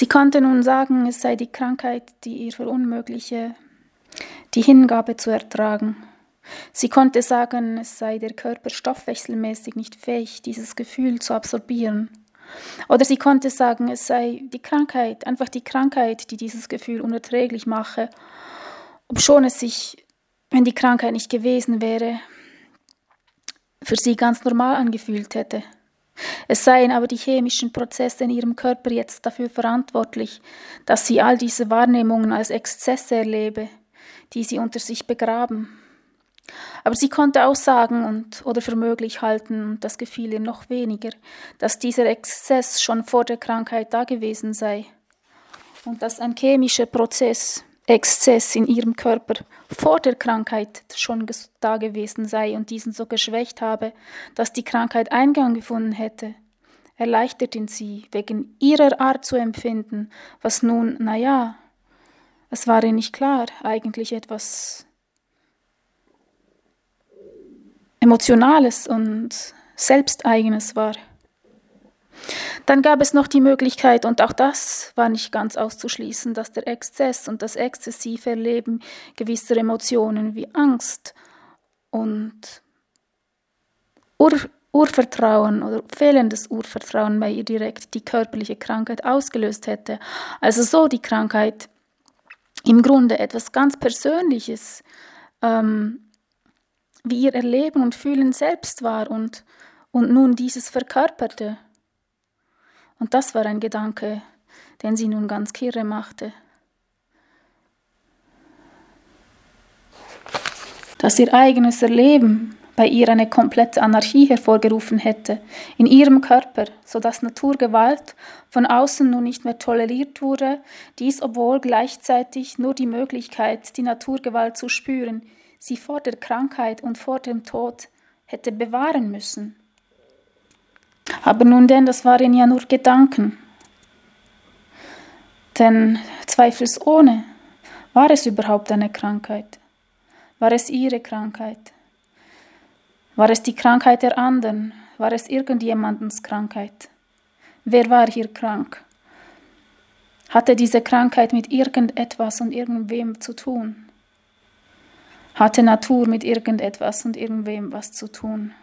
Sie konnte nun sagen, es sei die Krankheit, die ihr verunmögliche, die Hingabe zu ertragen. Sie konnte sagen, es sei der Körper stoffwechselmäßig nicht fähig, dieses Gefühl zu absorbieren. Oder sie konnte sagen, es sei die Krankheit, einfach die Krankheit, die dieses Gefühl unerträglich mache, obschon es sich, wenn die Krankheit nicht gewesen wäre, für sie ganz normal angefühlt hätte. Es seien aber die chemischen Prozesse in ihrem Körper jetzt dafür verantwortlich, dass sie all diese Wahrnehmungen als Exzesse erlebe, die sie unter sich begraben. Aber sie konnte auch sagen oder für möglich halten, und das gefiel ihr noch weniger, dass dieser Exzess schon vor der Krankheit da gewesen sei und dass ein chemischer Prozess, Exzess in ihrem Körper vor der Krankheit schon da gewesen sei und diesen so geschwächt habe, dass die Krankheit Eingang gefunden hätte, erleichtert ihn sie, wegen ihrer Art zu empfinden, was nun, es war ihr nicht klar, eigentlich etwas Emotionales und Selbsteigenes war. Dann gab es noch die Möglichkeit, und auch das war nicht ganz auszuschließen, dass der Exzess und das exzessive Erleben gewisser Emotionen wie Angst und Urvertrauen oder fehlendes Urvertrauen bei ihr direkt die körperliche Krankheit ausgelöst hätte. Also so die Krankheit im Grunde etwas ganz Persönliches, wie ihr Erleben und Fühlen selbst war und nun dieses verkörperte. Und das war ein Gedanke, den sie nun ganz kirre machte. Dass ihr eigenes Erleben bei ihr eine komplette Anarchie hervorgerufen hätte, in ihrem Körper, sodass Naturgewalt von außen nun nicht mehr toleriert wurde, dies obwohl gleichzeitig nur die Möglichkeit, die Naturgewalt zu spüren, sie vor der Krankheit und vor dem Tod hätte bewahren müssen. Aber nun denn, das waren ja nur Gedanken. Denn zweifelsohne, war es überhaupt eine Krankheit? War es ihre Krankheit? War es die Krankheit der anderen? War es irgendjemandens Krankheit? Wer war hier krank? Hatte diese Krankheit mit irgendetwas und irgendwem zu tun? Hatte Natur mit irgendetwas und irgendwem was zu tun?